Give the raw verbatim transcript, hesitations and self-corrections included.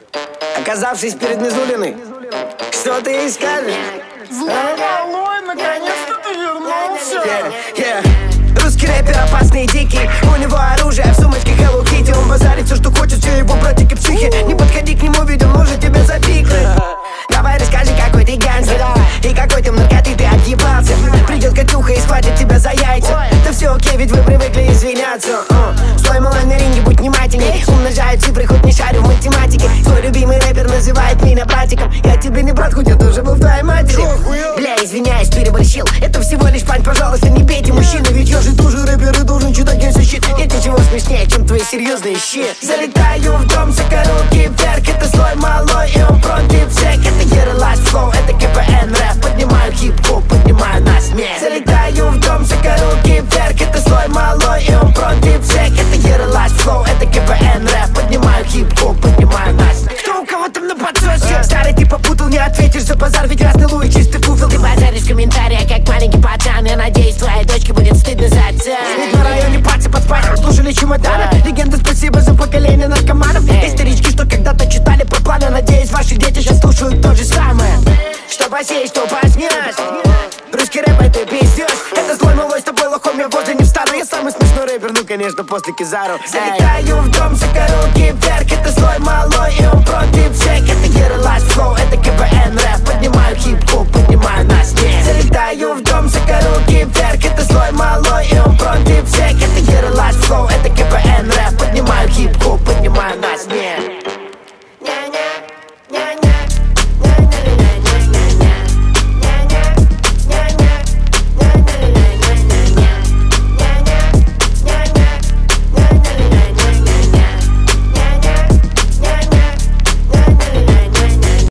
Оказавшись перед Мизулиной, что ты ей скажешь? Злой малой, наконец-то ты вернулся. yeah, yeah. Русский рэпер опасный и дикий. У него оружие в сумочке Hello Kitty. Он базарит все, что хочет, все его братики психи. Не подходи к нему, ведь он может тебя запикнуть. Давай расскажи, какой ты гангстер и какой ты наркоты ты отъебался. Придет Катюха и схватит тебя за яйца. Да все окей, ведь вы привыкли извиняться. Слой малой на ринге, будь внимательней. Умножаю цифры, хоть не шарю в математике. Твой любимый рэпер называет меня братиком. Я тебе не брат, хоть я тоже был в твоей матери. Бля, извиняюсь, переборщил. Это всего лишь пань, пожалуйста, не бейте мужчины. Ведь я же тоже рэпер и должен читать генсощит. Нет ничего смешнее, чем твои серьезные щит. Залетаю в дом, сука, руки вверх. Это слой малой, и он против всех. Это Ералаш Флоу, это КПН рэп. Поднимаю хип-хоп, поднимаю на смех. Залетаю в дом, сука, руки вверх. Это слой малой, и он против всех. Это Ералаш Флоу, это КПН рэп. Поднимаю хип-хоп, поднимаю на смех. Кто у кого там на подсосе? Старый ты попутал, не ответишь за базар. Ведь разный луи, чистый пуфел. Ты базаришь в комментариях, как маленький пацан. Я надеюсь, твоей дочке будет стыдно за отца. Ведь на районе пальцы под спать слушали чемоданы. Легенда, спасибо за поколение наркоманов. Есть старички, что когда-то читали про планы. Надеюсь, ваши дети сейчас слушают то же самое. Что посеешь, что пожнешь. Русский рэп, это пиздешь. Это злой малой, с тобой лохом, я возле не встану. Я самый смешной рэпер, ну конечно, после Кизару. Залетаю в дом, сука, руки вверх. Это злой